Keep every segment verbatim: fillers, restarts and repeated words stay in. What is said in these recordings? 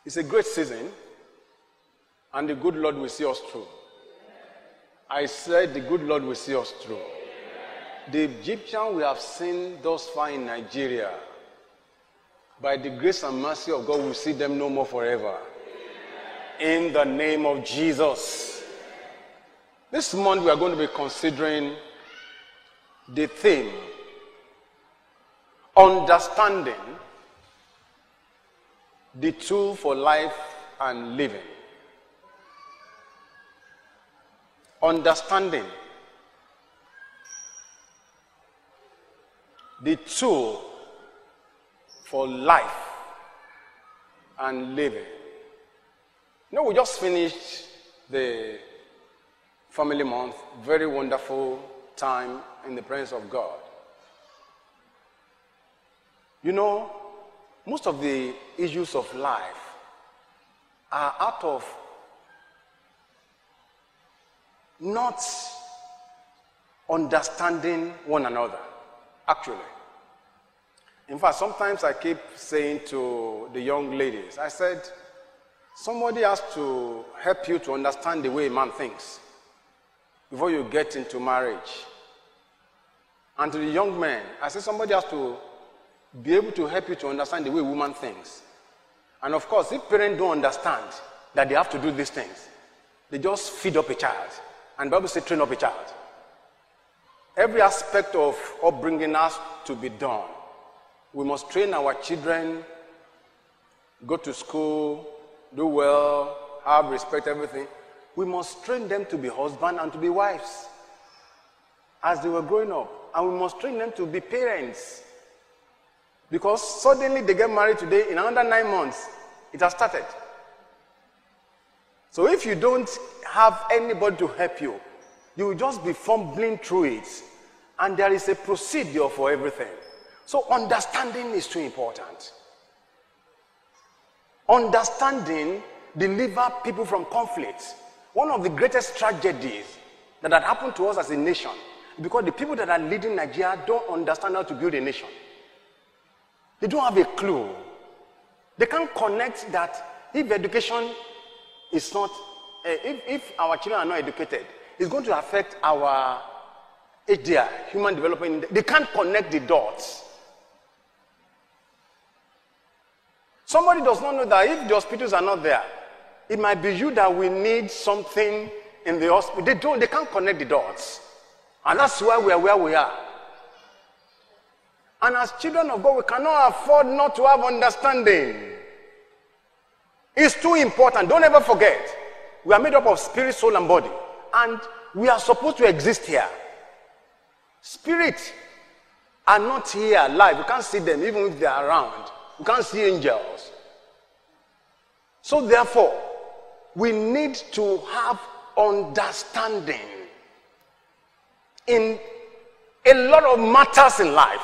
It's a great season, and the good Lord will see us through. I said the good Lord will see us through. The Egyptian we have seen thus far in Nigeria, by the grace and mercy of God, we'll see them no more forever. In the name of Jesus. This month we are going to be considering the theme, understanding the tool for life and living. Understanding the tool for life and living. You know, we just finished the family month, very wonderful time in the presence of God. You know, most of the issues of life are out of not understanding one another, actually. In fact, sometimes I keep saying to the young ladies, I said, somebody has to help you to understand the way a man thinks before you get into marriage. And to the young men, I said, somebody has to be able to help you to understand the way a woman thinks. And of course, if parents don't understand that they have to do these things, they just feed up a child. And the Bible says, train up a child. Every aspect of upbringing has to be done. We must train our children, go to school, do well, have respect, everything. We must train them to be husbands and to be wives as they were growing up. And we must train them to be parents. Because suddenly they get married today, in another nine months, it has started. So if you don't have anybody to help you, you will just be fumbling through it. And there is a procedure for everything. So understanding is too important. Understanding delivers people from conflicts. One of the greatest tragedies that had happened to us as a nation is because the people that are leading Nigeria don't understand how to build a nation. They don't have a clue. They can't connect that if education is not, uh, if, if our children are not educated, it's going to affect our H D I, human development. They can't connect the dots. Somebody does not know that if the hospitals are not there, it might be you that we need something in the hospital. They don't, they can't connect the dots. And that's why we are where we are. And as children of God, we cannot afford not to have understanding. It's too important. Don't ever forget. We are made up of spirit, soul, and body. And we are supposed to exist here. Spirits are not here alive. We can't see them even if they are around. We can't see angels. So therefore, we need to have understanding in a lot of matters in life.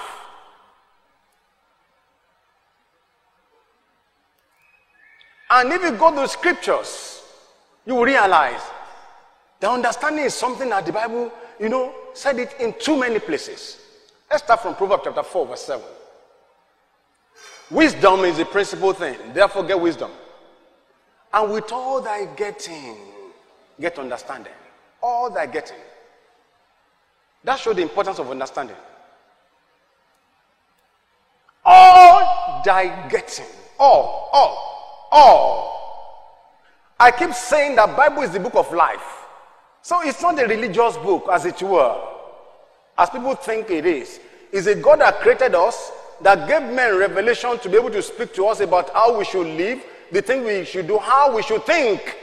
And if you go to the scriptures, you will realize the understanding is something that the Bible, you know, said it in too many places. Let's start from Proverbs chapter four, verse seven. Wisdom is the principal thing. Therefore, get wisdom. And with all thy getting, get understanding. All thy getting. That shows the importance of understanding. All thy getting. All, all, all. I keep saying that Bible is the book of life. So it's not a religious book, as it were, as people think it is. It's a God that created us, that gave men revelation to be able to speak to us about how we should live, the things we should do, how we should think.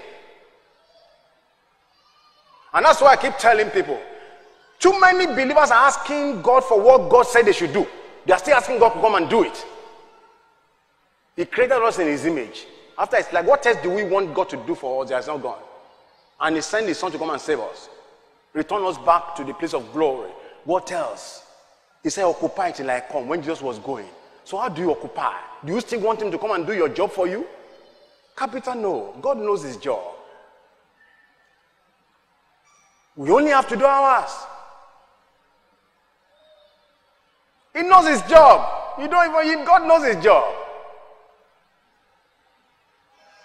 And that's why I keep telling people, too many believers are asking God for what God said they should do. They are still asking God to come and do it. He created us in his image. After it's like, what else do we want God to do for us that is not gone? And he sent his son to come and save us. Return us back to the place of glory. What else? He said, occupy till I come, when Jesus was going. So how do you occupy? Do you still want him to come and do your job for you? Capital no. God knows his job. We only have to do ours. He knows his job. You don't even, God knows his job.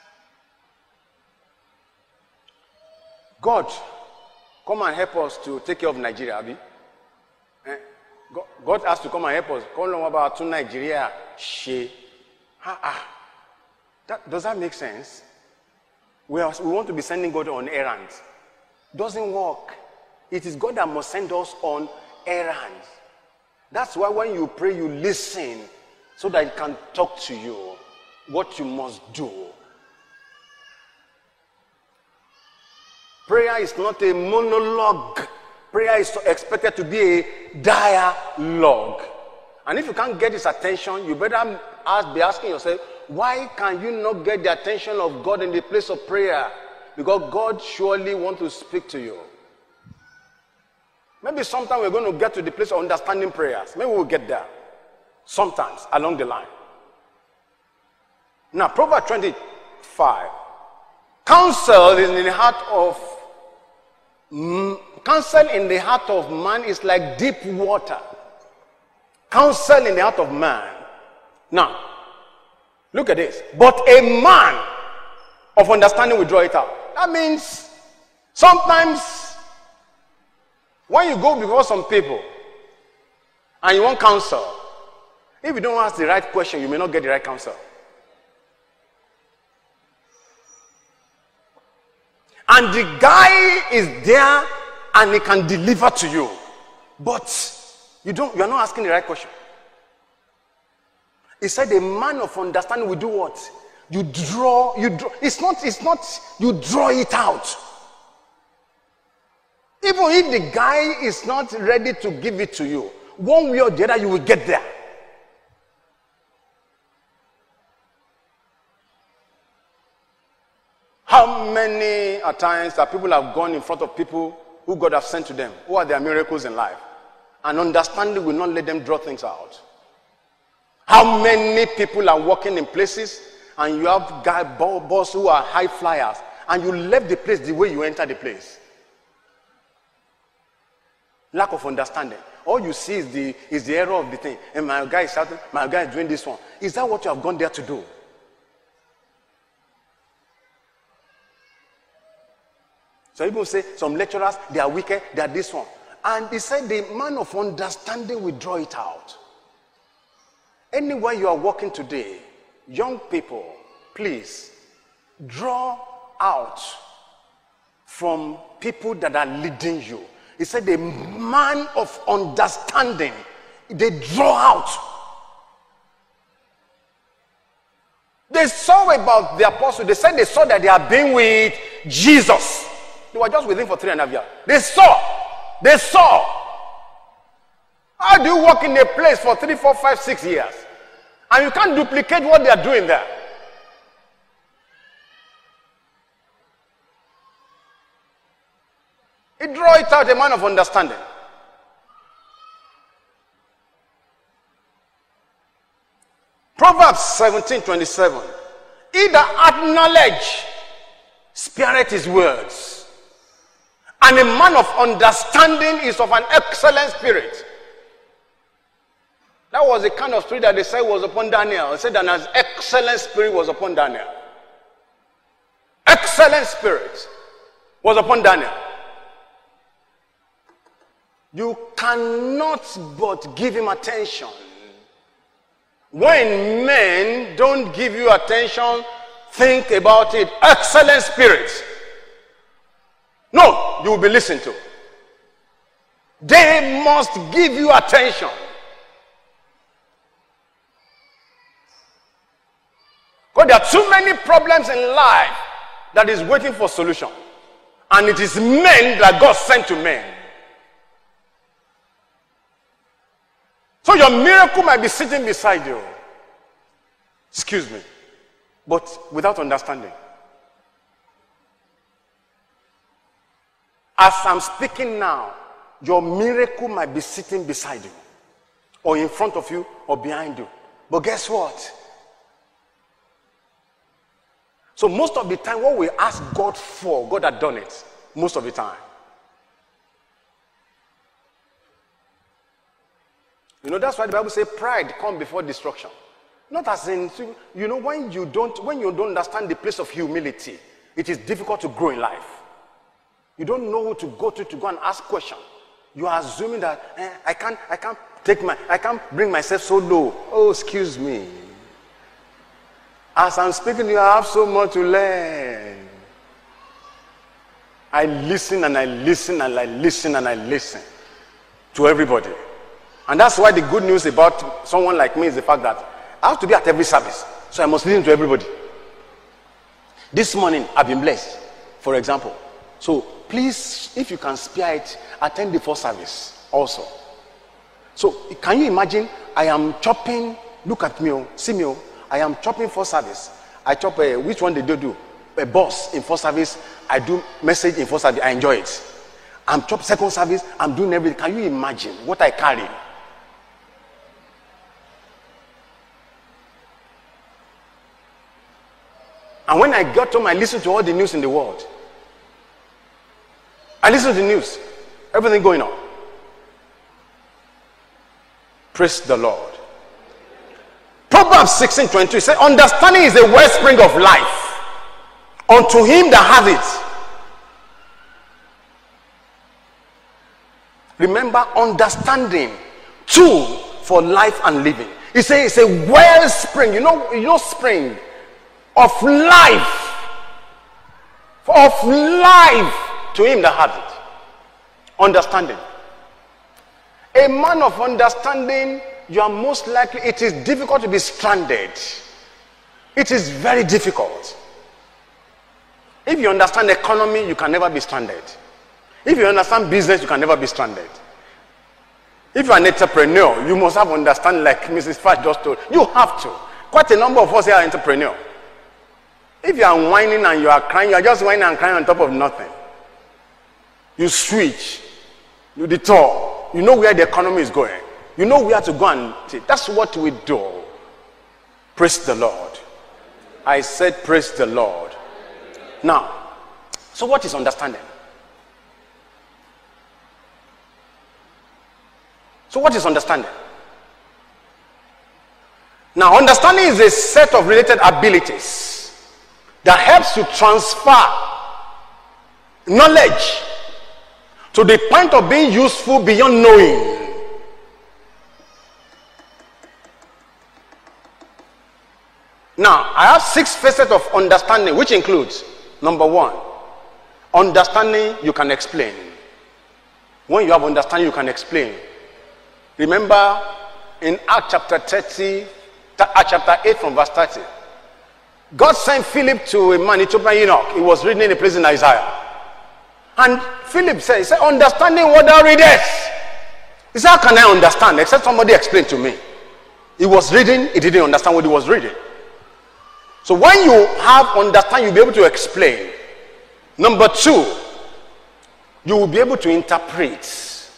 God, come and help us to take care of Nigeria, Abi. Eh? God has to come and help us. Come on about to Nigeria, she. Ah, ah. That, does that make sense? We, are, we want to be sending God on errands. Doesn't work. It is God that must send us on errands. That's why when you pray, you listen so that He can talk to you what you must do. Prayer is not a monologue. Prayer is expected to be a dialogue. And if you can't get His attention, you better ask, be asking yourself, why can you not get the attention of God in the place of prayer? Because God surely wants to speak to you. Maybe sometime we're going to get to the place of understanding prayers. Maybe we'll get there. Sometimes along the line. Now, Proverbs twenty-five. Counsel is in the heart of mm, counsel in the heart of man is like deep water. Counsel in the heart of man. Now, look at this. But a man of understanding will draw it out. That means sometimes when you go before some people and you want counsel, if you don't ask the right question, you may not get the right counsel. And the guy is there and he can deliver to you. But you don't, you are not asking the right question. He said a man of understanding will do what? You draw, you draw. It's not, it's not, you draw it out. Even if the guy is not ready to give it to you, one way or the other, you will get there. How many a times that people have gone in front of people who God has sent to them, who are their miracles in life, and understanding will not let them draw things out? How many people are working in places and you have guy boss who are high flyers, and you left the place the way you entered the place? Lack of understanding. All you see is the is the error of the thing. And my guy is shouting, my guy is doing this one. Is that what you have gone there to do? So people say some lecturers, they are wicked, they are this one. And he said the man of understanding will draw it out. Anywhere you are walking today, young people, please draw out from people that are leading you. He said the man of understanding, they draw out. They saw about the apostle. They said they saw that they are being with Jesus. They were just with him for three and a half years. They saw. They saw. How do you work in a place for three, four, five, six years? And you can't duplicate what they are doing there? It draws it out a man of understanding. Proverbs seventeen twenty-seven. He that hath knowledge spareth his words, and a man of understanding is of an excellent spirit. That was the kind of spirit that they said was upon Daniel. They said that an excellent spirit was upon Daniel. Excellent spirit was upon Daniel. You cannot but give him attention. When men don't give you attention, think about it. Excellent spirit. No, you will be listened to. They must give you attention. Because there are too many problems in life that is waiting for solution. And it is men that God sent to men. So your miracle might be sitting beside you. Excuse me. But without understanding. As I'm speaking now, your miracle might be sitting beside you, or in front of you, or behind you. But guess what? So most of the time, what we ask God for, God had done it. Most of the time. You know, that's why the Bible says pride comes before destruction. Not as in, you know, when you don't, when you don't understand the place of humility, it is difficult to grow in life. You don't know who to go to to go and ask questions. You are assuming that eh, I can't, I can't take my, I can't bring myself so low. Oh, excuse me. As I'm speaking, you have so much to learn. I listen and I listen and I listen and I listen to everybody. And that's why the good news about someone like me is the fact that I have to be at every service. So I must listen to everybody. This morning, I've been blessed, for example. So please, if you can spare it, attend the first service also. So can you imagine, I am chopping, look at me, see me, I am chopping first service. I chop, a, which one did they do? A boss in first service, I do message in first service, I enjoy it. I'm chop second service, I'm doing everything. Can you imagine what I carry? And when I got home, I listened to all the news in the world. I listen to the news, everything going on. Praise the Lord. Proverbs sixteen twenty-two says, understanding is the wellspring of life. Unto him that hath it. Remember, understanding, tool for life and living. He says it's a wellspring. You know, you know, spring of life. Of life. To him that hath it. Understanding. A man of understanding, you are most likely, it is difficult to be stranded. It is very difficult. If you understand economy, you can never be stranded. If you understand business, you can never be stranded. If you are an entrepreneur, you must have understanding, like Missus Fash just told. You have to. Quite a number of us here are entrepreneurs. If you are whining and you are crying, you are just whining and crying on top of nothing. You switch, you detour, you know where the economy is going, you know where to go and take. That's what we do. Praise the Lord. I said praise the Lord. Now, so what is understanding? So what is understanding? Now, understanding is a set of related abilities that helps you transfer knowledge to the point of being useful beyond knowing. Now, I have six facets of understanding, which includes, number one, understanding you can explain. When you have understanding, you can explain. Remember, in Acts chapter thirty, Acts chapter eight from verse thirty, God sent Philip to a man, Ethiopian eunuch. He was reading a place in Isaiah. And Philip said, he said, understanding what thou readest. He said, how can I understand except somebody explain to me? He was reading, he didn't understand what he was reading. So when you have understanding, you'll be able to explain. Number two, you will be able to interpret.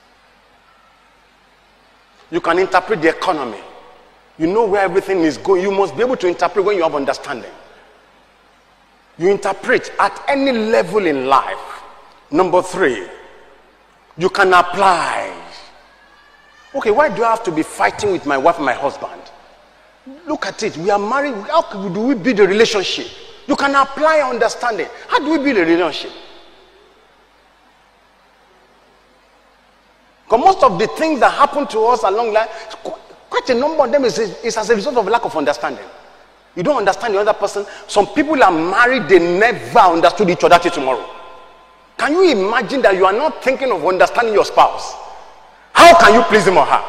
You can interpret the economy. You know where everything is going. You must be able to interpret when you have understanding. You interpret at any level in life. Number three, you can apply. Okay, why do I have to be fighting with my wife and my husband? Look at it. We are married. How do we build a relationship? You can apply understanding. How do we build a relationship? Because most of the things that happen to us along life, quite a number of them is, is as a result of lack of understanding. You don't understand the other person. Some people are married, they never understood each other till tomorrow. Can you imagine that you are not thinking of understanding your spouse? How can you please him or her?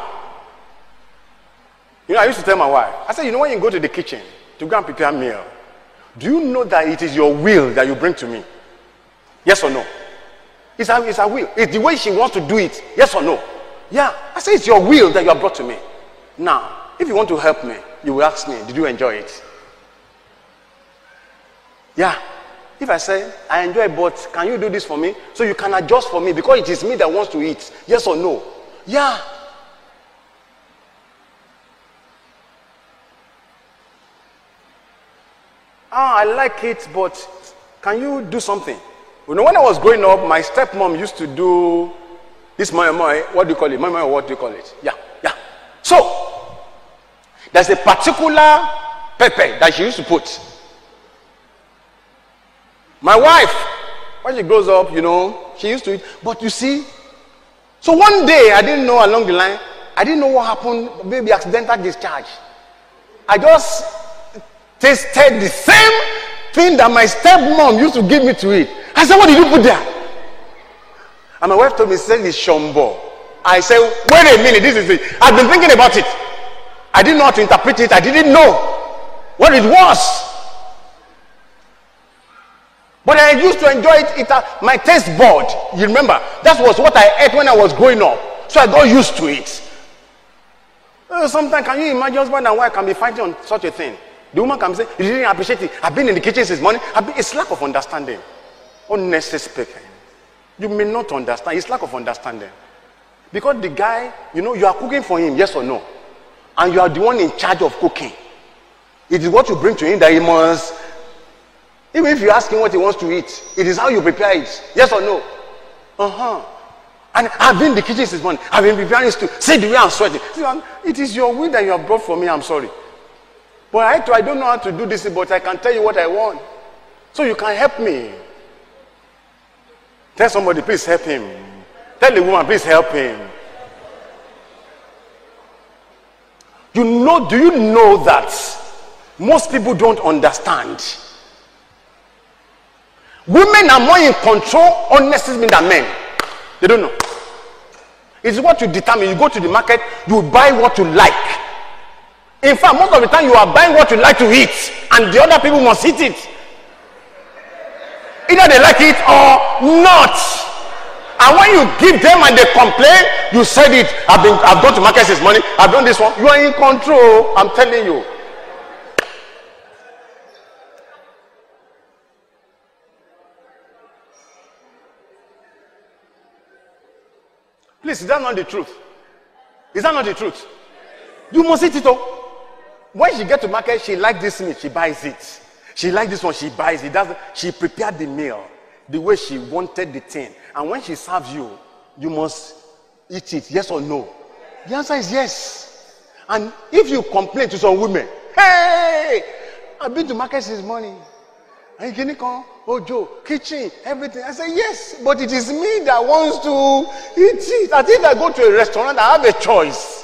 You know, I used to tell my wife, I said, you know, when you go to the kitchen to go and prepare a meal, do you know that it is your will that you bring to me? Yes or no? It's her, it's her will. It's the way she wants to do it. Yes or no? Yeah. I say it's your will that you have brought to me. Now, if you want to help me, you will ask me, did you enjoy it? Yeah. If I say, I enjoy it, but can you do this for me? So you can adjust for me because it is me that wants to eat. Yes or no? Yeah. Ah, I like it, but can you do something? You know, when I was growing up, my stepmom used to do this moi moi. What do you call it? Moi moi, what do you call it? Yeah, yeah. So, there's a particular pepper that she used to put. My wife When she grows up, you know, she used to eat. But you see, so one day, I didn't know along the line, I didn't know what happened, maybe accidental discharge. I just tasted the same thing that my stepmom used to give me to eat. I said, what did you put there? And my wife told me, said it's shombo. I said, wait a minute, this is it. I've been thinking about it. I didn't know how to interpret it. I didn't know what it was. But I used to enjoy it. it uh, my taste bud, you remember, that was what I ate when I was growing up. So I got used to it. Uh, sometimes, can you imagine husband and wife can be fighting on such a thing? The woman can say, you didn't appreciate it. I've been in the kitchen since morning. I've been, it's lack of understanding. Honestly speaking. You may not understand. It's lack of understanding. Because the guy, you know, you are cooking for him, yes or no? And you are the one in charge of cooking. It is what you bring to him that he must. Even if you ask him what he wants to eat, it is how you prepare it. Yes or no? Uh-huh. And I've been in the kitchen since morning. I've been preparing it to see the way I'm sweating. It is your will that you have brought for me. I'm sorry. But I, too, I don't know how to do this, but I can tell you what I want. So you can help me. Tell somebody, please help him. Tell the woman, please help him. You know, do you know that most people don't understand? Women are more in control, honestly, than men. They don't know. It's what you determine. You go to the market, you buy what you like. In fact, most of the time you are buying what you like to eat, and the other people must eat it. Either they like it or not. And when you give them and they complain, you said it. I've been, I've gone to market since morning. I've done this one. You are in control. I'm telling you. Please, is that not the truth? Is that not the truth? You must eat it all. When she gets to market, she likes this meat, she buys it. She likes this one, she buys it. That's, she prepared the meal the way she wanted the thing. And when she serves you, you must eat it, yes or no? The answer is yes. And if you complain to some women, hey, I've been to market since morning. And you can come, Ojo, kitchen, everything. I say, yes, but it is me that wants to eat it. I think I go to a restaurant, I have a choice.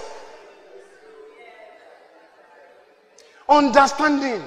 Understanding.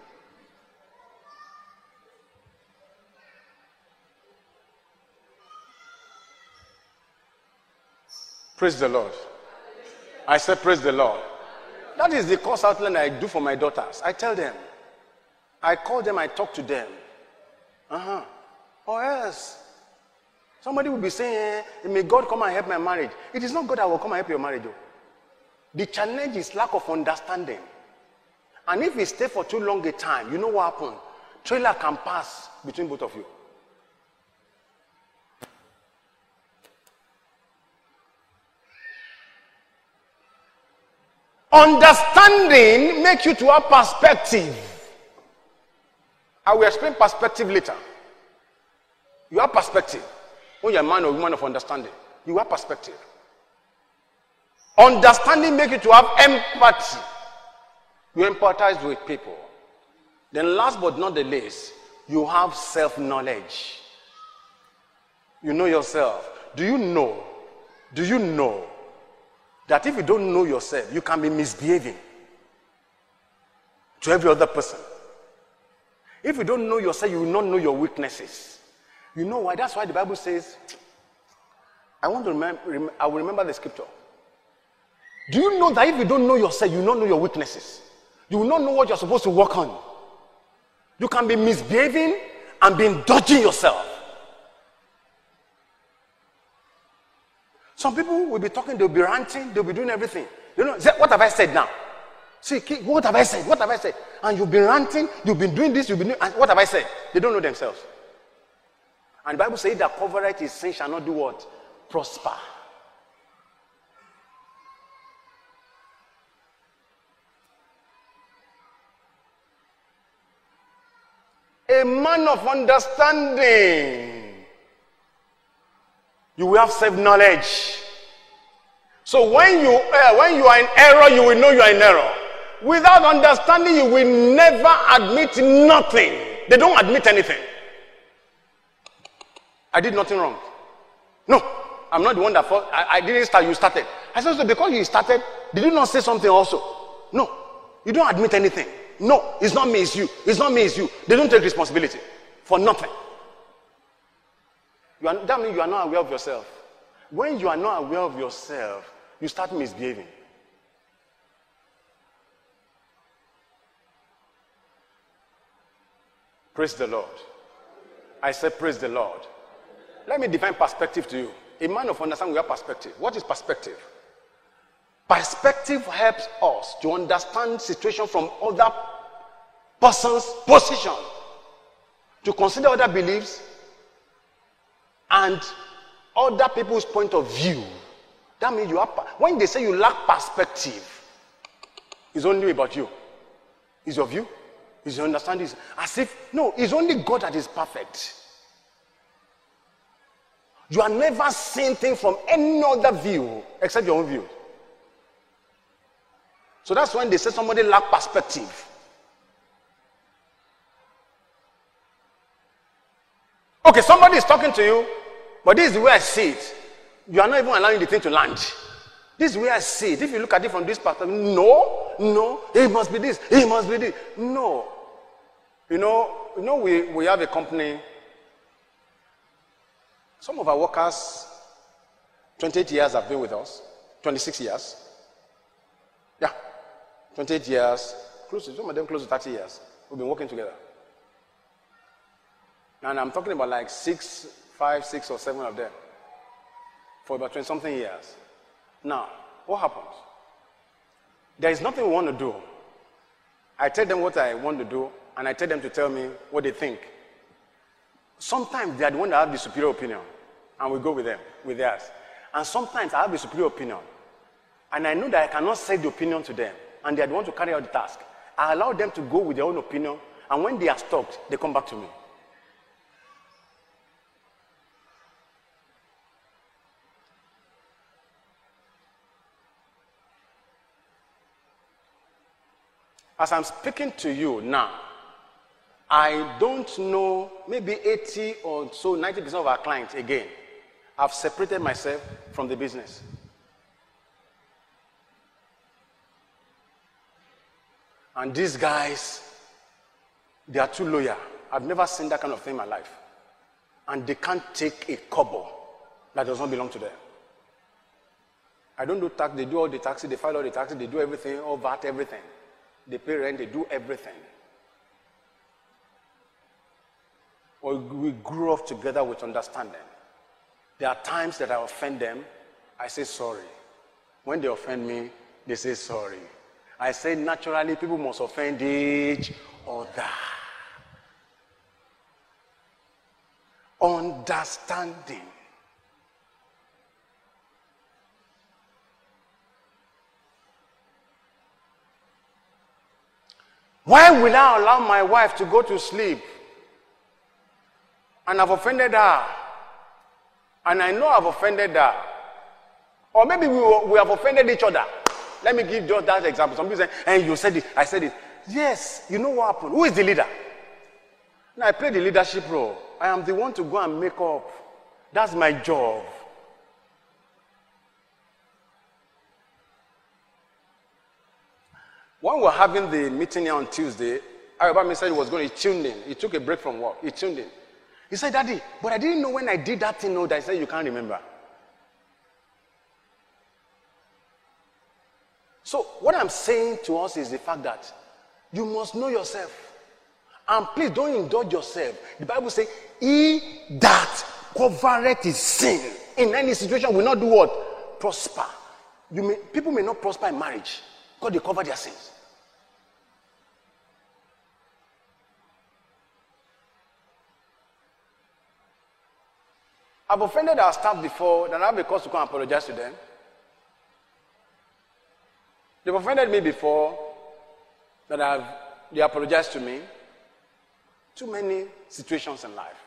Praise the Lord. I said, praise the Lord. That is the course outline I do for my daughters. I tell them. I call them, I talk to them. Uh-huh. Or else, somebody will be saying, eh, may God come and help my marriage. It is not God that will come and help your marriage. Though. The challenge is lack of understanding. And if you stay for too long a time, you know what happens? Trailer can pass between both of you. Understanding makes you to have perspective. I will explain perspective later. You have perspective. When you're a man or woman of understanding, you have perspective. Understanding makes you to have empathy. You empathize with people. Then last but not the least, you have self-knowledge. You know yourself. Do you know? Do you know that if you don't know yourself, you can be misbehaving to every other person? If you don't know yourself, you will not know your weaknesses. You know why? That's why the Bible says, I want to remember, I will remember the scripture. Do you know that if you don't know yourself, you will not know your weaknesses? You will not know what you're supposed to work on. You can be misbehaving and be indulging yourself. Some people will be talking, they'll be ranting, they'll be doing everything. You know, what have I said now? See, what have I said? What have I said? And you've been ranting, you've been doing this, you've been doing, and what have I said? They don't know themselves. And the Bible says that covereth his sin shall not do what? Prosper. A man of understanding. You will have self-knowledge. So when you uh, when you are in error, you will know you are in error. Without understanding, you will never admit nothing. They don't admit anything. I did nothing wrong. No, I'm not the one that fought. I, I didn't start, you started. I said, so because you started, did you not say something also? No, you don't admit anything. No, it's not me, it's you. It's not me, it's you. They don't take responsibility for nothing. You are, that means you are not aware of yourself. When you are not aware of yourself, you start misbehaving. Praise the Lord. I said, praise the Lord. Let me define perspective to you. A man of understanding, we have perspective. What is perspective? Perspective helps us to understand situation from other person's position, to consider other beliefs and other people's point of view. That means you have, when they say you lack perspective, it's only about you. It's your view. It's your understanding. As if, no, it's only God that is perfect. You are never seeing things from any other view except your own view. So that's when they say somebody lack perspective. Okay, somebody is talking to you, but this is the way I see it. You are not even allowing the thing to land. This is the way I see it. If you look at it from this perspective, no, no, it must be this, it must be this. No. You know, you know we, we have a company. Some of our workers, twenty-eight years have been with us. twenty-six years. Yeah. twenty-eight years. Close to, some of them close to thirty years. We've been working together. And I'm talking about like six, five, six or seven of them. For about twenty something years. Now, what happens? There is nothing we want to do. I tell them what I want to do, and I tell them to tell me what they think. Sometimes they are the one that have the superior opinion, and we go with them, with theirs. And sometimes I have the superior opinion, and I know that I cannot say the opinion to them, and they are the one to carry out the task. I allow them to go with their own opinion, and when they are stopped, they come back to me. As I'm speaking to you now, I don't know, maybe eighty or so, ninety percent of our clients, again, I've separated myself from the business. And these guys, they are too loyal. I've never seen that kind of thing in my life. And they can't take a kobo that does not belong to them. I don't do tax, they do all the taxes, they file all the taxes, they do everything, all V A T, everything. They pay rent, they do everything. Or we grew up together with understanding. There are times that I offend them, I say sorry. When they offend me, they say sorry. I say naturally people must offend each other. Understanding. Why will I allow my wife to go to sleep and I've offended her? And I know I've offended her. Or maybe we, we have offended each other. Let me give just that example. Some people say, hey, you said it, I said it. Yes, you know what happened. Who is the leader? Now, I play the leadership role. I am the one to go and make up. That's my job. When we were having the meeting here on Tuesday, Arabami said he was going to, he tuned in. He took a break from work. He tuned in. He said, Daddy, but I didn't know when I did that thing, no, that I said you can't remember. So what I'm saying to us is the fact that you must know yourself. And please don't indulge yourself. The Bible says, he that covereth his sin in any situation will not do what? Prosper. You may, people may not prosper in marriage because they cover their sins. I've offended our staff before, that I have a cause to come and apologize to them. They've offended me before, that I've, they apologized to me. Too many situations in life.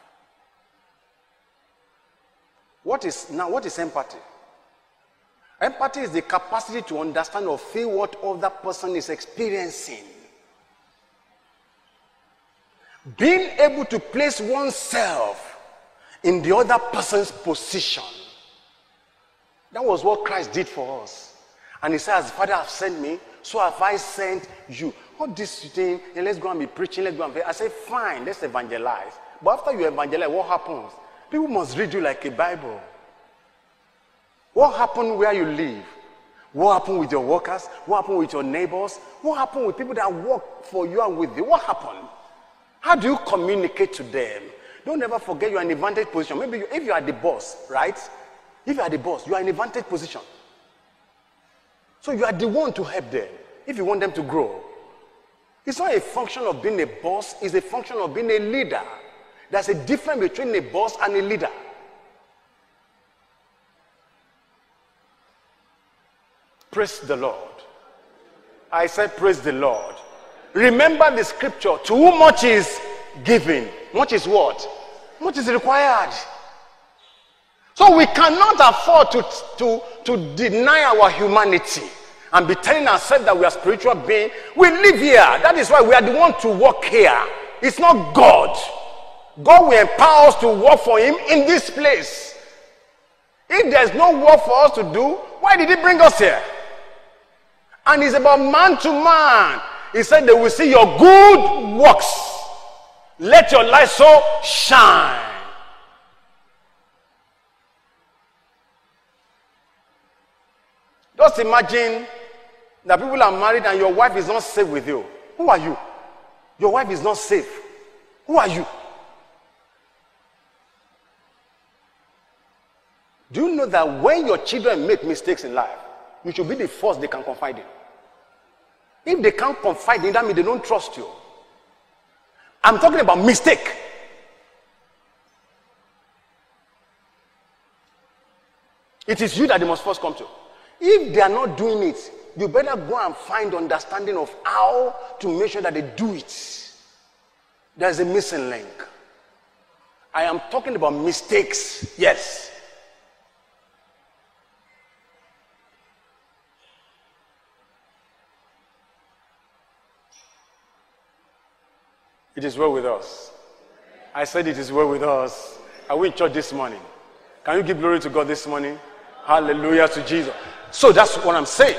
What is, now what is empathy? Empathy is the capacity to understand or feel what other person is experiencing. Being able to place oneself in the other person's position. That was what Christ did for us. And he said, as the Father has sent me, so have I sent you. All this thing, and let's go and be preaching, let's go and pray. I said, fine, let's evangelize. But after you evangelize, what happens? People must read you like a Bible. What happened where you live? What happened with your workers? What happened with your neighbors? What happened with people that work for you and with you? What happened? How do you communicate to them? Don't ever forget you are in an advantage position. Maybe you, if you are the boss, right? If you are the boss, you are in an advantage position. So you are the one to help them if you want them to grow. It's not a function of being a boss, it's a function of being a leader. There's a difference between a boss and a leader. Praise the Lord. I said praise the Lord. Remember the scripture, to whom much is given, much is what? Much is required. So we cannot afford to, to, to deny our humanity and be telling ourselves that we are spiritual beings. We live here. That is why we are the one to work here. It's not God. God will empower us to work for him in this place. If there's no work for us to do, why did he bring us here? And it's about man to man. He said they will see your good works. Let your light so shine. Just imagine that people are married and your wife is not safe with you. Who are you? Your wife is not safe. Who are you? Do you know that when your children make mistakes in life, you should be the first they can confide in? If they can't confide in, that means they don't trust you. I'm talking about mistake. It is you that they must first come to. If they are not doing it, you better go and find understanding of how to make sure that they do it. There's a missing link. I am talking about mistakes. Yes. It is well with us. I said it is well with us. Are we in church this morning? Can you give glory to God this morning? Hallelujah to Jesus. So that's what I'm saying.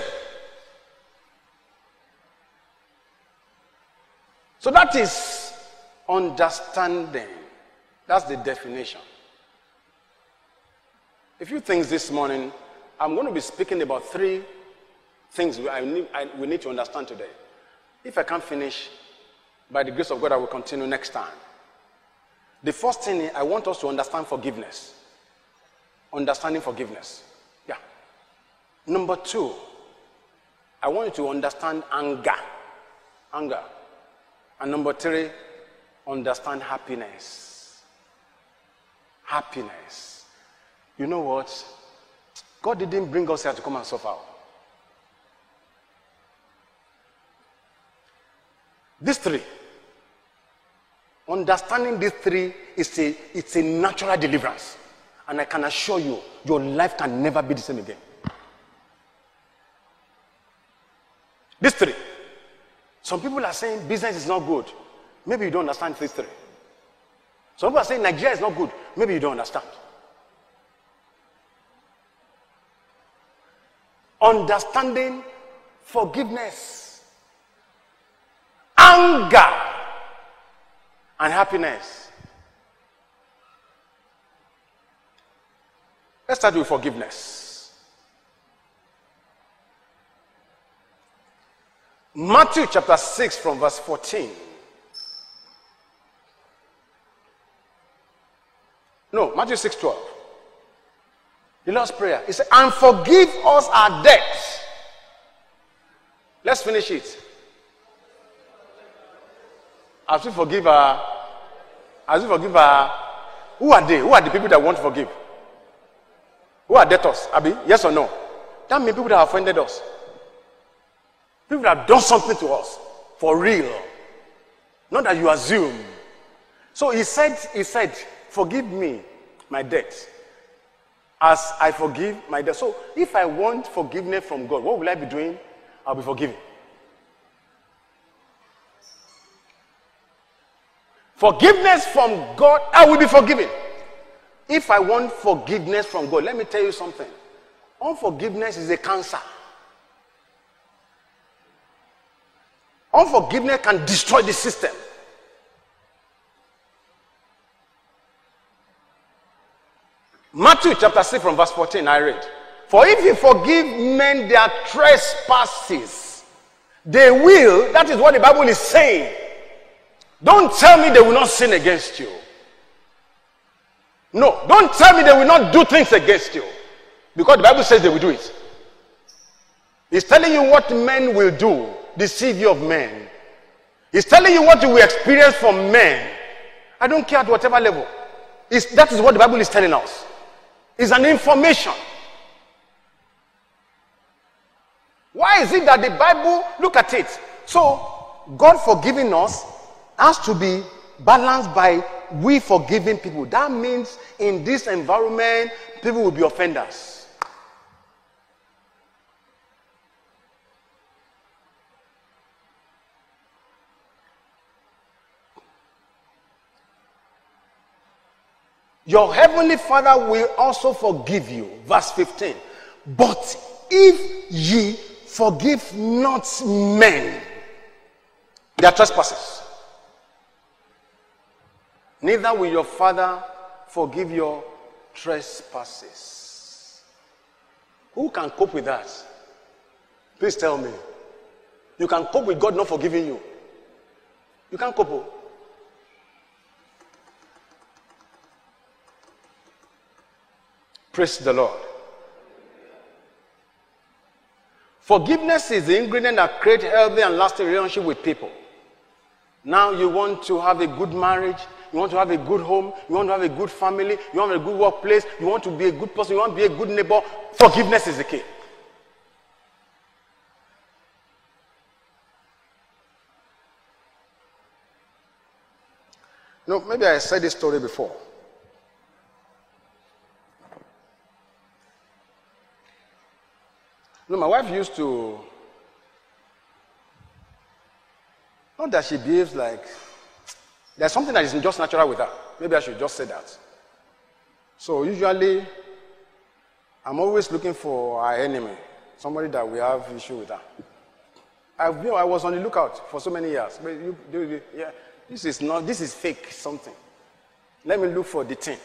So that is understanding. That's the definition. A few things this morning. I'm going to be speaking about three things we, I need, I, we need to understand today. If I can't finish, by the grace of God, I will continue next time. The first thing, I want us to understand forgiveness. Understanding forgiveness. Yeah. Number two, I want you to understand anger. Anger. And number three, understand happiness. Happiness. You know what? God didn't bring us here to come and suffer. These three. Understanding these three is a, it's a natural deliverance. And I can assure you, your life can never be the same again. These three. Some people are saying business is not good. Maybe you don't understand these three. Some people are saying Nigeria is not good. Maybe you don't understand. Understanding forgiveness, anger, and happiness. Let's start with forgiveness. Matthew chapter six from verse fourteen. No, Matthew six twelve. The Lord's Prayer. He said, and forgive us our debts. Let's finish it. As we forgive our, as we forgive our, who are they? Who are the people that want to forgive? Who are debtors? Abi, yes or no? That means people that have offended us. People that have done something to us. For real. Not that you assume. So he said, he said, forgive me my debts as I forgive my debt. So if I want forgiveness from God, what will I be doing? I'll be forgiving. Forgiveness from God, I will be forgiven. If I want forgiveness from God, let me tell you something. Unforgiveness is a cancer. Unforgiveness can destroy the system. Matthew chapter six from verse fourteen, I read. For if you forgive men their trespasses, they will, that is what the Bible is saying. Don't tell me they will not sin against you. No, don't tell me they will not do things against you. Because the Bible says they will do it. It's telling you what men will do, deceive you of men. It's telling you what you will experience from men. I don't care at whatever level. It's, that is what the Bible is telling us. It's an information. Why is it that the Bible, look at it. So, God forgiving us has to be balanced by we forgiving people. That means in this environment, people will be offenders. Your heavenly Father will also forgive you. Verse fifteen. But if ye forgive not men their trespasses, neither will your Father forgive your trespasses. Who can cope with that? Please tell me. You can cope with God not forgiving you. You can't cope. Praise the Lord. Forgiveness is the ingredient that creates healthy and lasting relationship with people. Now you want to have a good marriage, you want to have a good home, you want to have a good family, you want a good workplace, you want to be a good person, you want to be a good neighbor. Forgiveness is the key. No, maybe I said this story before. No, my wife used to, not that she behaves like, there's something that is just natural with her. Maybe I should just say that. So usually, I'm always looking for our enemy, somebody that we have issue with her. I've been, I was on the lookout for so many years. But you, you, yeah, this is not, this is fake something. Let me look for the thing.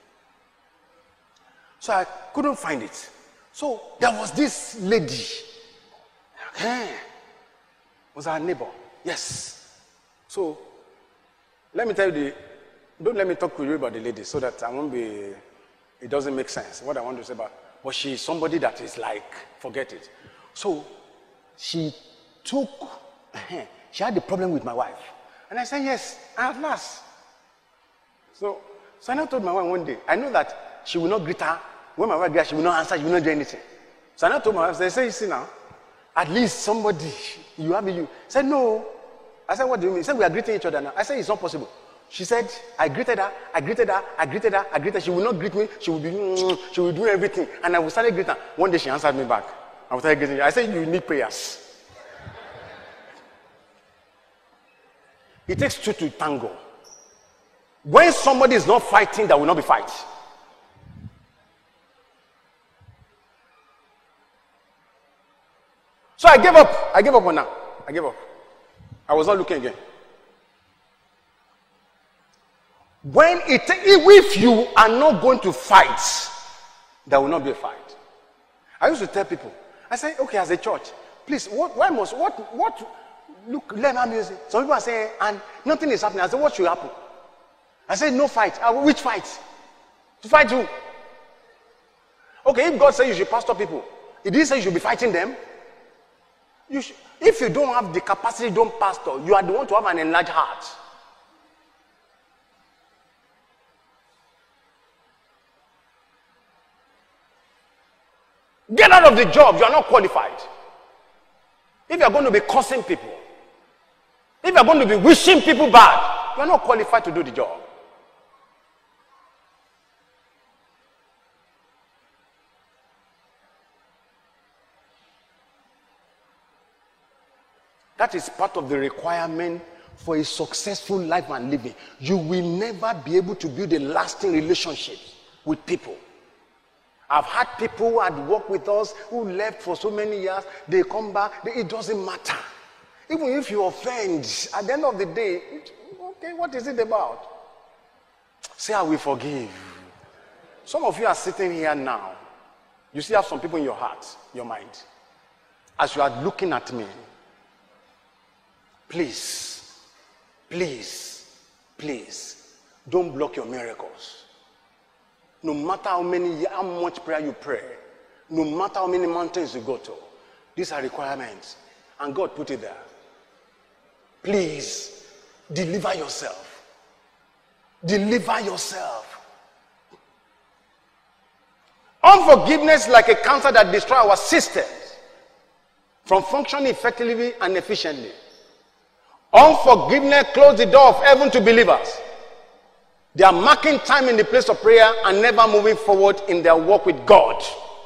So I couldn't find it. So there was this lady. Okay. Was our neighbor. Yes. So let me tell you the, don't let me talk to you about the lady so that I won't be, it doesn't make sense what I want to say about. But she's somebody that is like, forget it. So she took, she had a problem with my wife. And I said, yes, at last. So, so I now told my wife one day, I know that she will not greet her. When my wife gets, she will not answer, she will not do anything. So I now told my wife, I said, you see now, at least somebody, you have you. I said, no. I said, what do you mean? He said, we are greeting each other now. I said, it's not possible. She said, I greeted her, I greeted her, I greeted her, I greeted her. She will not greet me, she will be, mm, she will do everything. And I will start greeting her. One day she answered me back. I will start greeting her. I said, you need prayers. It takes two to tango. When somebody is not fighting, there will not be fight. So I gave up. I gave up on her. I gave up. I was not looking again. When it, if you are not going to fight, there will not be a fight. I used to tell people, I say, okay, as a church, please, what, why must, what, what, look, learn our music. Some people are saying, and nothing is happening. I said, what should happen? I said, no fight. I, which fight? To fight who? Okay, if God says you should pastor people, He didn't say you should be fighting them. You should, if you don't have the capacity, don't pastor. You are the one to have an enlarged heart. Get out of the job. You are not qualified. If you are going to be cursing people, if you are going to be wishing people bad, you are not qualified to do the job. That is part of the requirement for a successful life and living. You will never be able to build a lasting relationship with people. I've had people who had worked with us who left for so many years. They come back. They, it doesn't matter. Even if you offend, at the end of the day, okay, what is it about? Say, I will forgive. Some of you are sitting here now. You still have some people in your heart, your mind. As you are looking at me, please, please, please, don't block your miracles. No matter how many, how much prayer you pray, no matter how many mountains you go to, these are requirements, and God put it there. Please, deliver yourself. Deliver yourself. Unforgiveness, like a cancer that destroys our systems from functioning effectively and efficiently. Unforgiveness closes the door of heaven to believers. They are marking time in the place of prayer and never moving forward in their walk with God.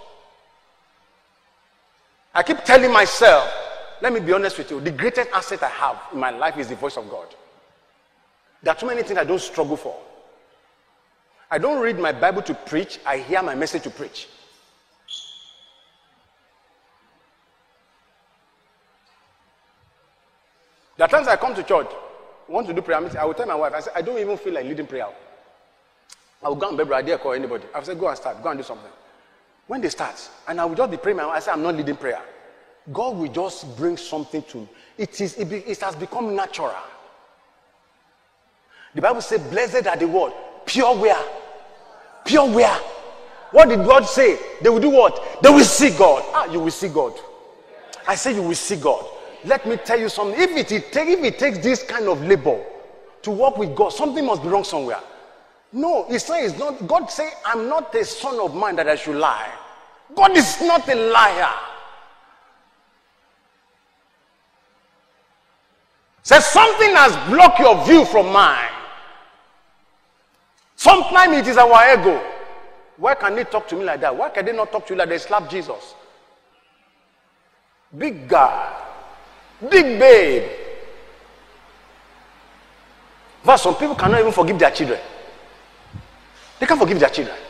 I keep telling myself, let me be honest with you, the greatest asset I have in my life is the voice of God. There are too many things I don't struggle for. I don't read my Bible to preach, I hear my message to preach. There are times I come to church, want to do prayer meeting, I will tell my wife, I say, I don't even feel like leading prayer. I will go and beg I dare call anybody. I will say, go and start, go and do something. When they start, and I will just be praying, I say, I'm not leading prayer. God will just bring something to me. It is, it, be, it has become natural. The Bible says, blessed are the word. Pure where? Pure where? What did God say? They will do what? They will see God. Ah, you will see God. I say you will see God. Let me tell you something. If it, it, take, if it takes this kind of labor to walk with God, something must be wrong somewhere. No, it's not, it's not. God say, I'm not a son of man that I should lie. God is not a liar. Says something has blocked your view from mine. Sometimes it is our ego. Why can they talk to me like that? Why can they not talk to you like they slap Jesus? Big guy. Big babe. But some people cannot even forgive their children. They can't forgive their children.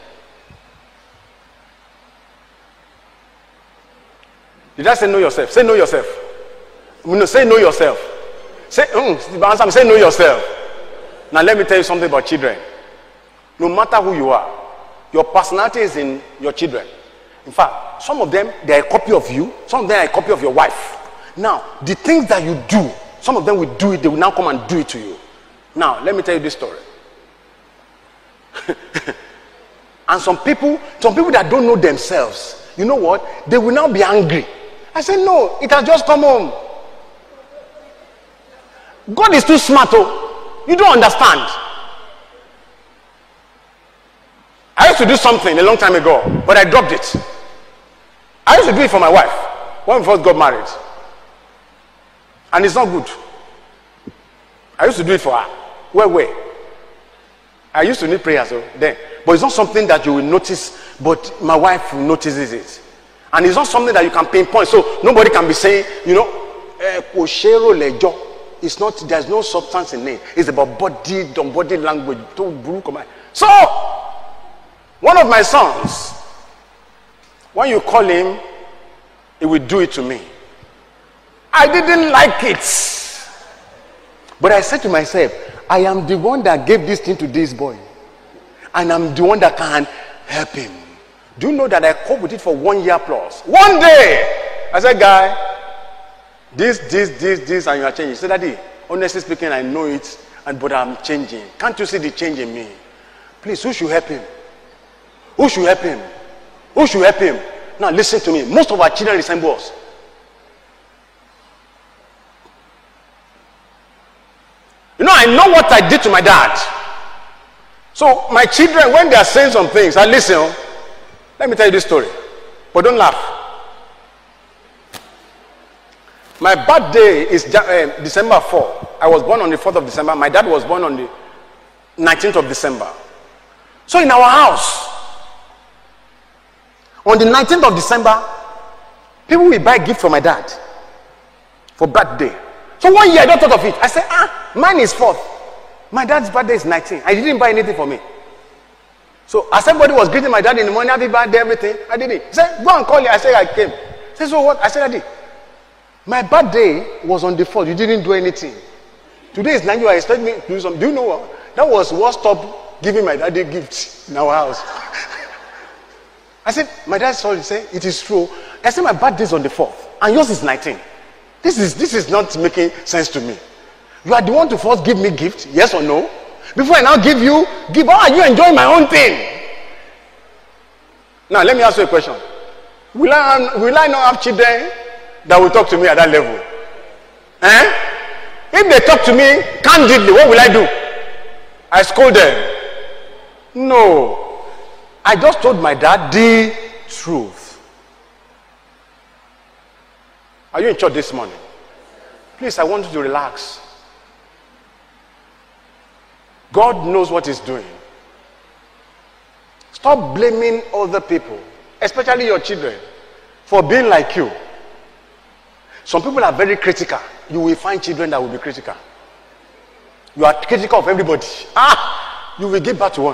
Did I say know yourself? Say know yourself. No, say know yourself. Say, mm, say know yourself. Now let me tell you something about children. No matter who you are, your personality is in your children. In fact, some of them, they are a copy of you. Some of them are a copy of your wife. Now, the things that you do, some of them will do it. They will now come and do it to you. Now, let me tell you this story. And some people, some people that don't know themselves, you know what? They will now be angry. I said, no, it has just come home. God is too smart. Oh, you don't understand. I used to do something a long time ago, but I dropped it. I used to do it for my wife when we first got married. And it's not good. I used to do it for her. Where, where? I used to need prayers so then. But it's not something that you will notice, but my wife notices it. And it's not something that you can pinpoint. So nobody can be saying, you know, eh, it's not, there's no substance in it. It's about body, body language. So, one of my sons, when you call him, he will do it to me. I didn't like it. But I said to myself, I am the one that gave this thing to this boy. And I'm the one that can help him. Do you know that I coped with it for one year plus? One day! I said, guy, this, this, this, this, and you are changing. He said, Daddy, honestly speaking, I know it, and but I'm changing. Can't you see the change in me? Please, who should help him? Who should help him? Who should help him? Now listen to me. Most of our children resemble us. You know, I know what I did to my dad. So my children, when they are saying some things, I listen. Let me tell you this story. But don't laugh. My birthday is uh, December fourth. I was born on the fourth of December. My dad was born on the nineteenth of December. So in our house, on the nineteenth of December, people will buy a gift for my dad for birthday. So one year I don't thought of it. I said, ah, mine is fourth. My dad's birthday is nineteenth. I didn't buy anything for me. So as everybody was greeting my dad in the morning, happy birthday, everything, I did it. He said, go and call it. I said, I came. He said, so what? I said, I did. My birthday was on the fourth. You didn't do anything. Today is nine. You are expecting me to do something. Do you know what? That was what stopped giving my daddy gifts in our house. I said, my dad sorry to say, it is true. I said, my birthday is on the fourth, and yours is nineteenth. This is this is not making sense to me. You are the one to first give me gift, yes or no? Before I now give you, give. How are you enjoying my own thing? Now let me ask you a question. Will I will I not have children that will talk to me at that level? Eh? If they talk to me candidly, what will I do? I scold them. No. I just told my dad the truth. Are you in church this morning? Please, I want you to relax. God knows what he's doing. Stop blaming other people, especially your children, for being like you. Some people are very critical. You will find children that will be critical. You are critical of everybody. Ah, you will give back to one.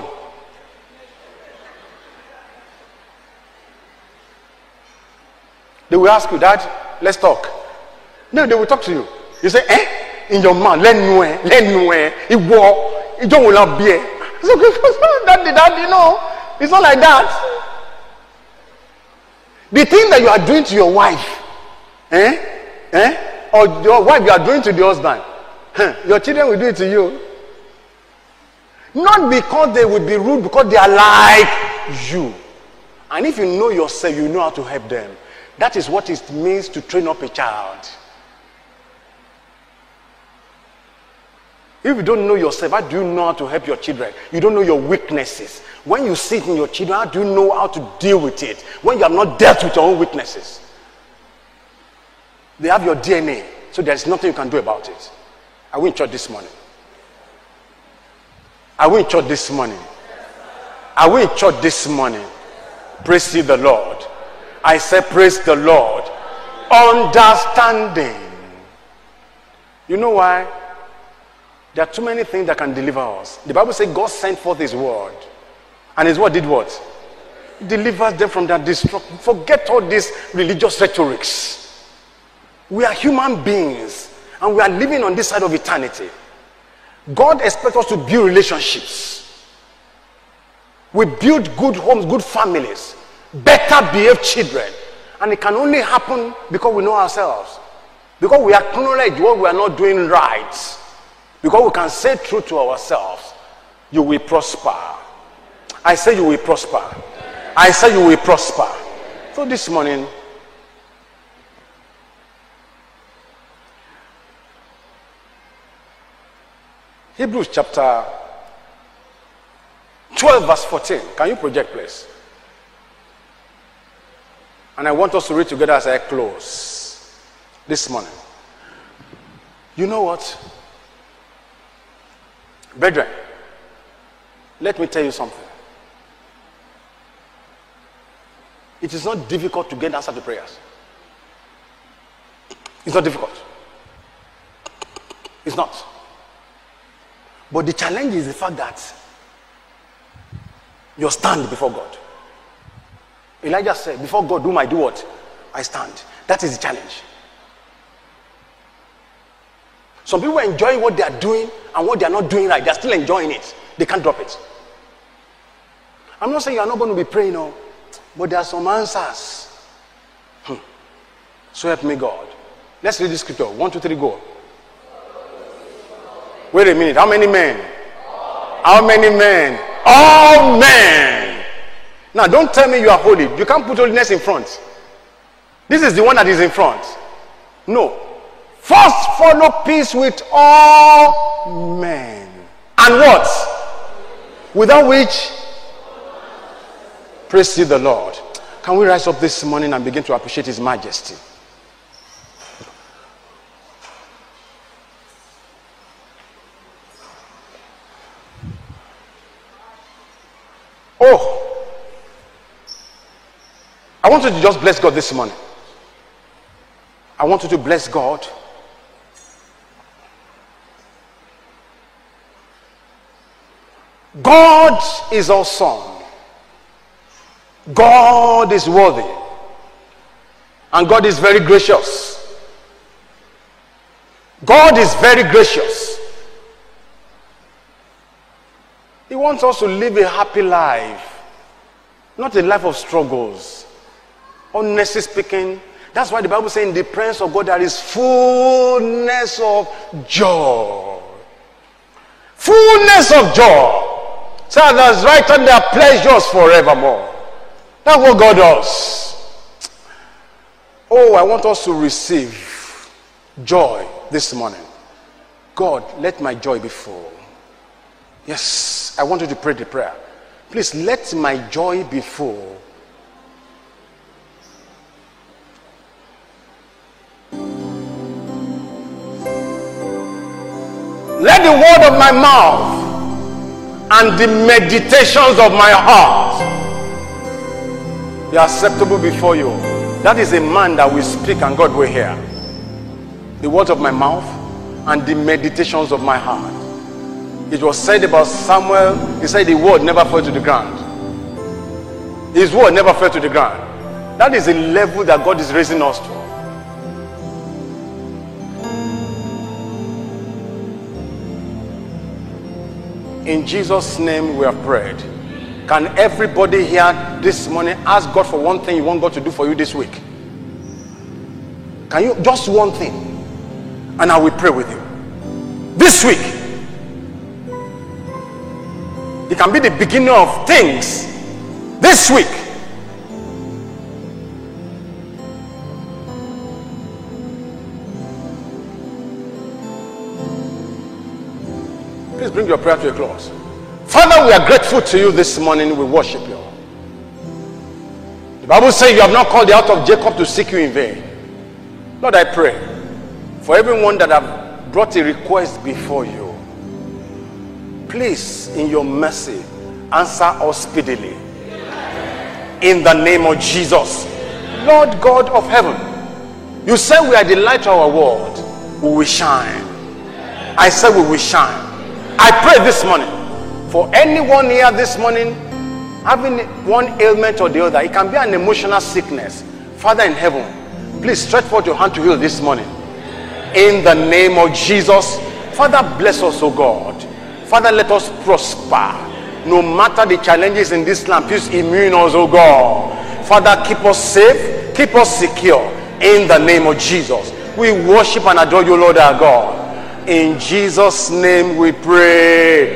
They will ask you, Dad, let's talk. No, they will talk to you. You say, eh? In your mind, let me, let me, it will, it don't will be. It's okay, daddy, daddy, no. It's not like that. The thing that you are doing to your wife, eh? Eh? Or your wife you are doing to the husband, huh, your children will do it to you. Not because they will be rude, because they are like you. And if you know yourself, you know how to help them. That is what it means to train up a child. If you don't know yourself, how do you know how to help your children? You don't know your weaknesses. When you see it in your children, how do you know how to deal with it? When you have not dealt with your own weaknesses. They have your D N A, so there's nothing you can do about it. Are we in church this morning? Are we in church this morning? Are we in church this morning? Praise ye the Lord. I say praise the Lord. Understanding. You know why? There are too many things that can deliver us. The Bible says God sent forth his word. And his word did what? It delivers them from that destruction. Forget all these religious rhetorics. We are human beings. And we are living on this side of eternity. God expects us to build relationships. We build good homes, good families. Better behaved children. And it can only happen because we know ourselves. Because we acknowledge what we are not doing right. Because we can say truth to ourselves. You will prosper. I say you will prosper. I say you will prosper. So this morning, Hebrews chapter twelve verse fourteen. Can you project, please? And I want us to read together as I close this morning. You know what? Brethren, let me tell you something. It is not difficult to get answer to prayers. It's not difficult. It's not. But the challenge is the fact that you stand before God. Elijah said, before God, whom I do what? I stand. That is the challenge. Some people are enjoying what they are doing and what they are not doing right. They are still enjoying it. They can't drop it. I'm not saying you are not going to be praying, no, but there are some answers. Hmm. So help me God. Let's read the scripture. One, two, three, go. Wait a minute. How many men? How many men? All men. Now, don't tell me you are holy. You can't put holiness in front. This is the one that is in front. No. First, follow peace with all men. And what? Without which? Praise ye the Lord. Can we rise up this morning and begin to appreciate his majesty? Oh, I want you to just bless God this morning. I want you to bless God. God is awesome. God is worthy. And God is very gracious. God is very gracious. He wants us to live a happy life, not a life of struggles. Honestly speaking, that's why the Bible says in the presence of God there is fullness of joy. Fullness of joy. So that's right, and there are pleasures forevermore. That's what God does. Oh, I want us to receive joy this morning. God, let my joy be full. Yes, I want you to pray the prayer. Please, let my joy be full. Let the word of my mouth and the meditations of my heart be acceptable before you. That is a man that will speak and God will hear. The words of my mouth and the meditations of my heart. It was said about Samuel, he said the word never fell to the ground. His word never fell to the ground. That is the level that God is raising us to. In Jesus' name we have prayed. Can everybody here this morning ask God for one thing you want God to do for you this week? Can you? Just one thing. And I will pray with you. This week. It can be the beginning of things. This week. Please bring your prayer to a close. Father, we are grateful to you this morning. We worship you. The Bible says you have not called the out of Jacob to seek you in vain. Lord, I pray for everyone that have brought a request before you. Please, in your mercy, answer us speedily. In the name of Jesus. Lord God of heaven, you said we are the light of our world. We will shine. I said we will shine. I pray this morning for anyone here this morning having one ailment or the other. It can be an emotional sickness. Father in heaven, please stretch forth your hand to heal this morning. In the name of Jesus. Father, bless us, oh God. Father, let us prosper. No matter the challenges in this land, please immune us, oh God. Father, keep us safe, keep us secure. In the name of Jesus. We worship and adore you, Lord our God. In Jesus' name we pray.